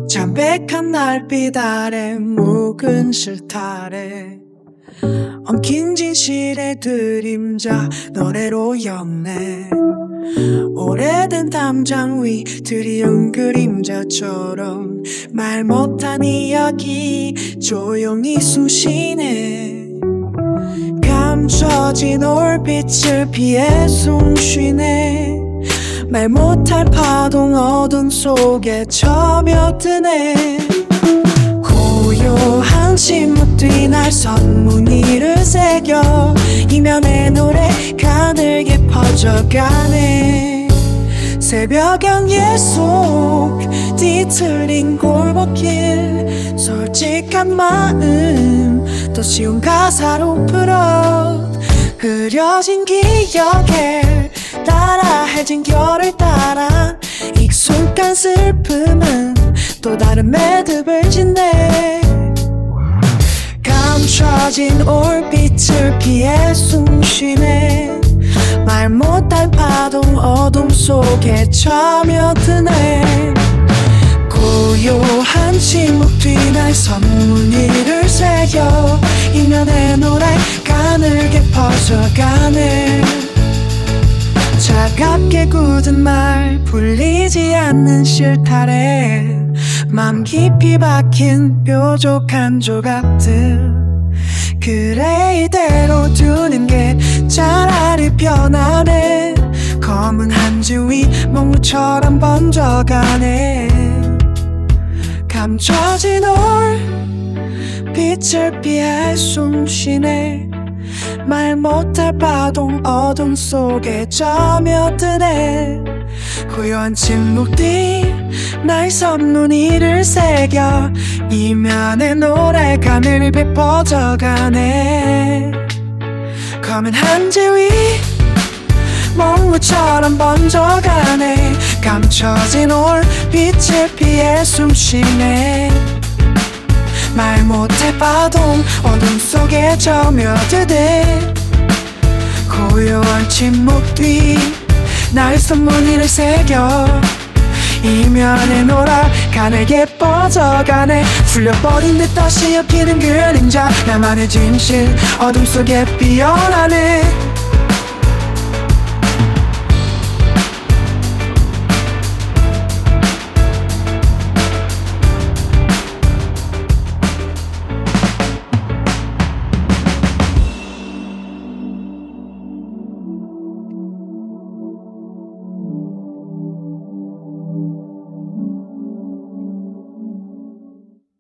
잠백한 달빛 아래 묵은 실타래 엉킨 진실의 그림자 노래로 엮네 오래된 담장 위 드리운 그림자처럼 말 못한 이야기 조용히 숨쉬네 감춰진 올빛을 피해 숨쉬네 말 못할 파동 어둠 속에 젖어드네 고요한 침묵 뒤 날 선무늬를 새겨 이면의 노래 가늘게 퍼져가네 새벽 연예 속 뒤틀린 골목길 솔직한 마음 더 쉬운 가사로 풀어 흐려진 기억에 따라해진 결을 따라 익숙한 슬픔은 또 다른 매듭을 짓네 감춰진 올빛을 피해 숨쉬네 말 못할 파동 어둠 속에 젖어드네 고요한 침묵 뒤 날 선무늬를 새겨 이면의 노래 가늘게 퍼져가네 차갑게 굳은 말 풀리지 않는 실타래 맘 깊이 박힌 뾰족한 조각들 그래 이대로 두는 게 차라리 편하네 검은 한지 위 몽우처럼 번져가네 감춰진 올빛을 피해 숨쉬네 말 못할 파동 어둠 속에 젖어드네 고요한 침묵 뒤 날 선무늬를 새겨 이면의 노래 가늘게 퍼져가네 검은 한지 위 몽우처럼 번져가네 감춰진 올빛을 피해 숨쉬네 말 못할 파동 어둠 속에 젖어드네 고요한 침묵 뒤 날 선무늬를 새겨 이면에 놀아 가늘게 뻗어가네 풀려버린 듯 다시 엮이는 그림자 나만의 진실 어둠 속에 피어나네